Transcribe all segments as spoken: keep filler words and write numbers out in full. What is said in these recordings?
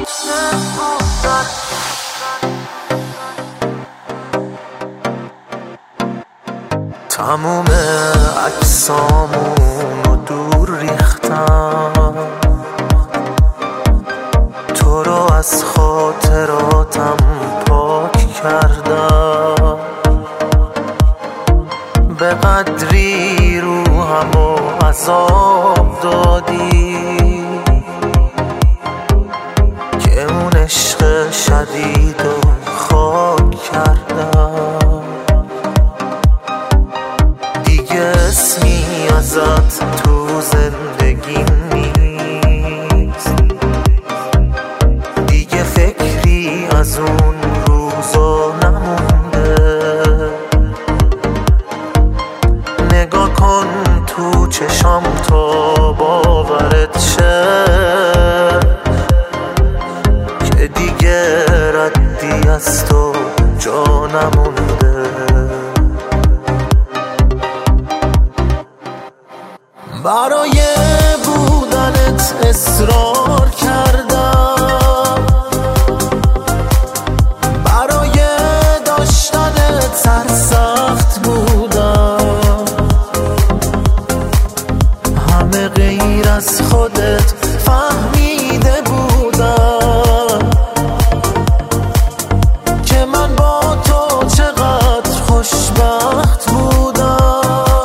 تموم عکسامونو دور ریختم، تو رو از خاطراتم پاک کردم. به قدری روحمو عذاب دادی که اون عشق شدید و خاک کردم. دیگه اسمی ازت تو زندگی نیست، دیگه فکری از اون روزا نمونده. نگاه کن تو چشام تا باورت شه که دیگه ردی از تو جا نمونده. برای بودنت اصرار کردم، برای داشتنت سرسخت بودم. همه غیر از خودت فهمیده بودم که من با تو چقدر خوشبخت بودم.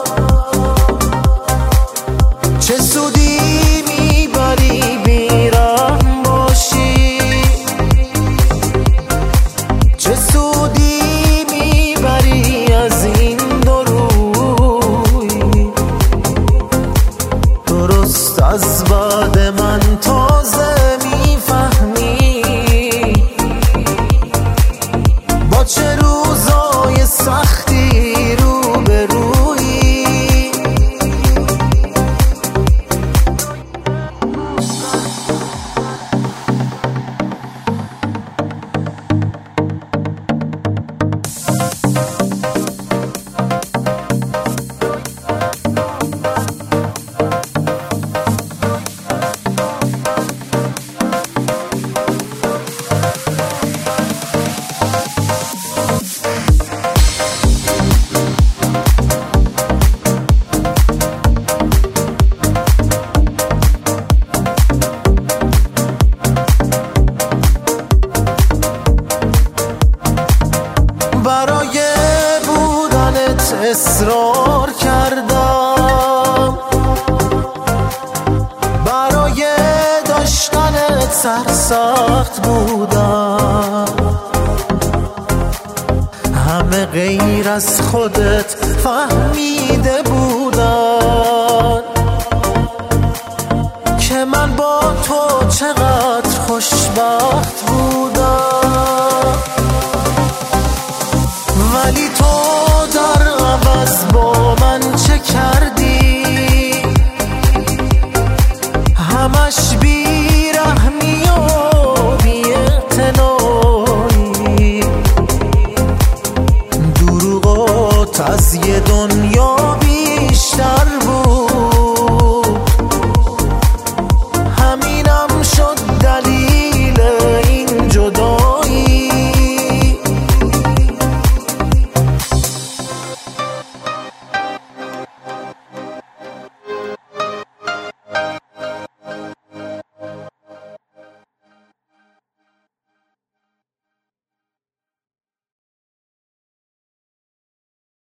چه سودی میبری بیرحم باشی، چه سودی میبری از این دو روی. درست از بعد من تازه میفهمی با چه روزای سختی رو به روی. برای بودنت اصرار کردم، برای داشتنت سرسخت بودم. همه غیر از خودت فهمیده بودن که من با تو چقدر خوشبخت بودم. ولی تو در عوض با من چه کردی؟ همش بیرحمی و بی‌اعتنایی، دروغات از یه دنیا